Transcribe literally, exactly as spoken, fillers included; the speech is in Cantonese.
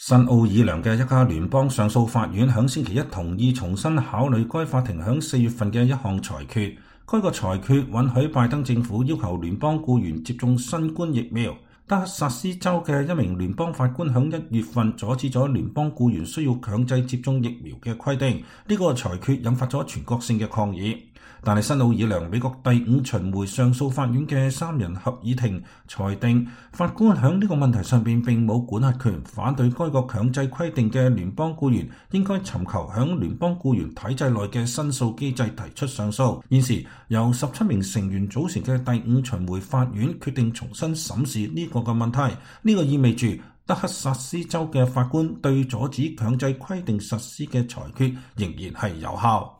新奧爾良嘅一家聯邦上訴法院響星期一同意重新考慮該法庭響四月份嘅一項裁決。該個裁決允許拜登政府要求聯邦僱員接種新冠疫苗。德克薩斯州嘅一名聯邦法官響一月份阻止咗聯邦僱員需要強制接種疫苗嘅規定。呢個裁決引發咗全國性嘅抗議。但係新奧爾良美國第五巡迴上訴法院嘅三人合議庭裁定，法官響呢個問題上邊並冇管轄權，反對該個強制規定嘅聯邦僱員應該尋求響聯邦僱員體制內嘅申訴機制提出上訴。現時由十七名成員組成嘅第五巡迴法院決定重新審視呢個嘅問題。呢個意味住德克薩斯州嘅法官對阻止強制規定實施嘅裁決仍然係有效。